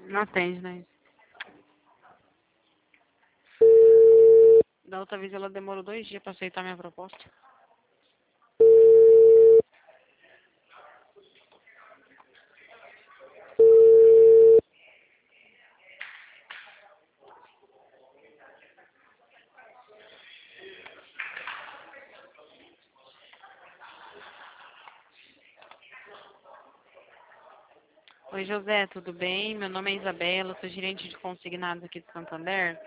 Não atende, né? Da outra vez ela demorou 2 dias pra aceitar minha proposta. Oi, José, tudo bem? Meu nome é Isabela, sou gerente de consignados aqui de Santander.